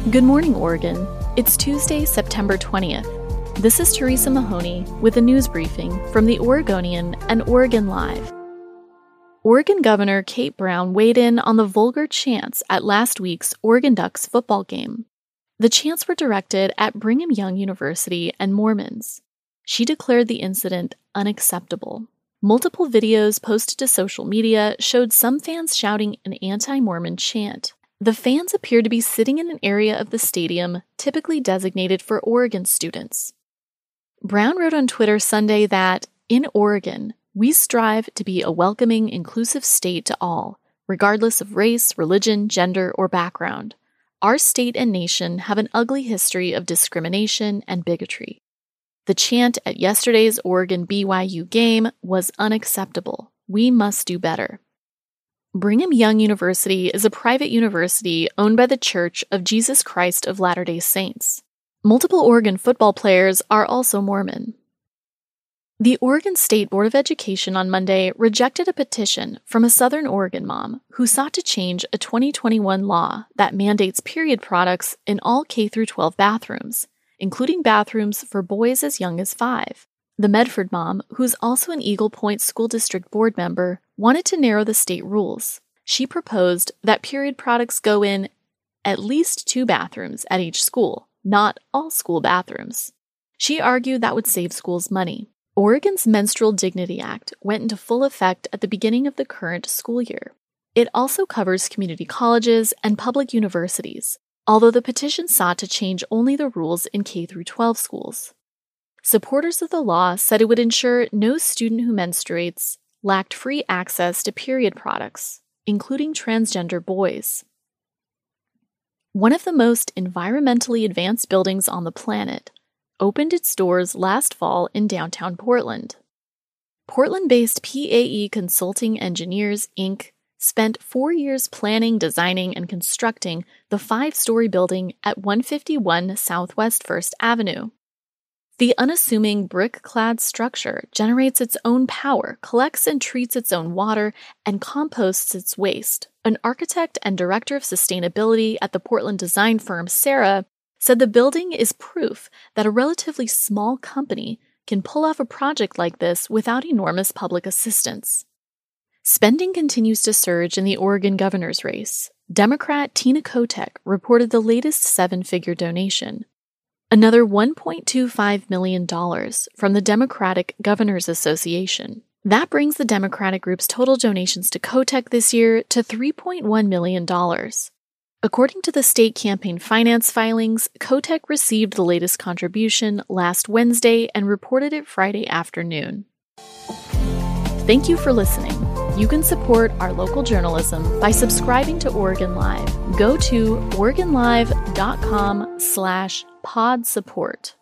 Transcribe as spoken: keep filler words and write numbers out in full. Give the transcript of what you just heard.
Good morning, Oregon. It's Tuesday, September twentieth. This is Teresa Mahoney with a news briefing from the Oregonian and Oregon Live. Oregon Governor Kate Brown weighed in on the vulgar chants at last week's Oregon Ducks football game. The chants were directed at Brigham Young University and Mormons. She declared the incident unacceptable. Multiple videos posted to social media showed some fans shouting an anti-Mormon chant. The fans appeared to be sitting in an area of the stadium typically designated for Oregon students. Brown wrote on Twitter Sunday that, in Oregon, we strive to be a welcoming, inclusive state to all, regardless of race, religion, gender, or background. Our state and nation have an ugly history of discrimination and bigotry. The chant at yesterday's Oregon B Y U game was unacceptable. We must do better. Brigham Young University is a private university owned by the Church of Jesus Christ of Latter-day Saints. Multiple Oregon football players are also Mormon. The Oregon State Board of Education on Monday rejected a petition from a Southern Oregon mom who sought to change a twenty twenty-one law that mandates period products in all K through twelve bathrooms, including bathrooms for boys as young as five. The Medford mom, who's also an Eagle Point School District board member, wanted to narrow the state rules. She proposed that period products go in at least two bathrooms at each school, not all school bathrooms. She argued that would save schools money. Oregon's Menstrual Dignity Act went into full effect at the beginning of the current school year. It also covers community colleges and public universities, although the petition sought to change only the rules in K through twelve schools. Supporters of the law said it would ensure no student who menstruates lacked free access to period products, including transgender boys. One of the most environmentally advanced buildings on the planet opened its doors last fall in downtown Portland. Portland-based P A E Consulting Engineers, Incorporated spent four years planning, designing, and constructing the five-story building at one fifty-one Southwest First Avenue. The unassuming brick-clad structure generates its own power, collects and treats its own water, and composts its waste. An architect and director of sustainability at the Portland design firm Sarah said the building is proof that a relatively small company can pull off a project like this without enormous public assistance. Spending continues to surge in the Oregon governor's race. Democrat Tina Kotek reported the latest seven-figure donation. Another one point two five million dollars from the Democratic Governors Association. That brings the Democratic group's total donations to Kotek this year to three point one million dollars. According to the state campaign finance filings, Kotek received the latest contribution last Wednesday and reported it Friday afternoon. Thank you for listening. You can support our local journalism by subscribing to Oregon Live. Go to oregonlive.com slash pod support.